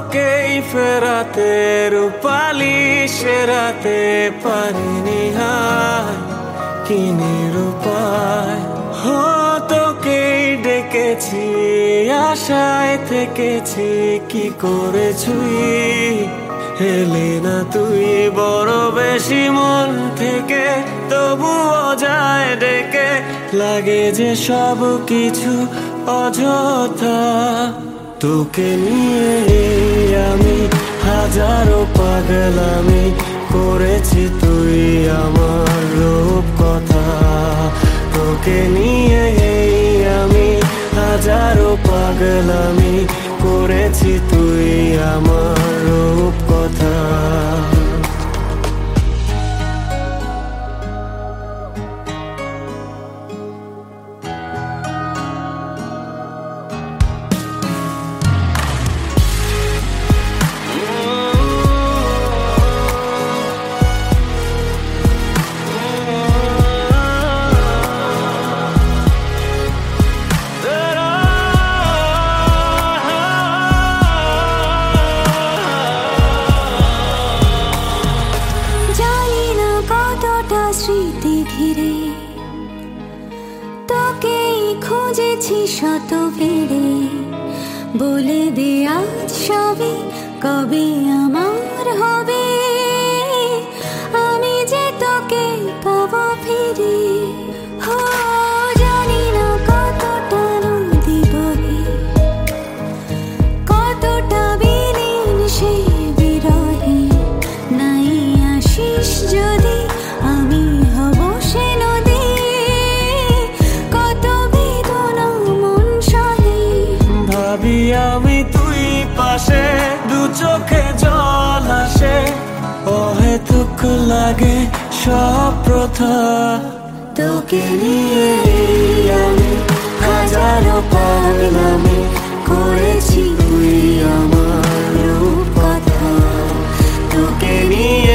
তোকেই ফেরাতে রূপালি সেরাতে পারিনি হায় কি নিরুপায়। তোকেই ডেকেছি আশায় থেকেছি কি করে ছুঁই এলি না তুই বড় বেশি মন থেকে তবুও যায় ডেকে লাগে যে সব কিছু অযথা। তোকে নিয়ে আমি হাজারো পাগলামি করেছি তুই আমার রূপ কথা। তোকে নিয়ে আমি হাজারো পাগলামি করেছি তুই আমার রূপ কথা। স্মৃতি ঘিরে তোকেই খুঁজেছি শত বেড়ে বলে দে আজ সবে কবে আমার হবে আমি যে তোকে পাবো ফিরে। জানি না কতটা নদী বহে কতটা বিলীন সে বিরহে নাই আসিস যদি আমি হব সে নদী কত বেদনা মন সহে। ভাবি আমি তুই পাশে দু চোখে জল আসে অহেতুক লাগে সব প্রথা। তোকে নিয়ে আমি হাজারো পাগলামি করেছি তুই আমার রূপ কথা। তোকে নিয়ে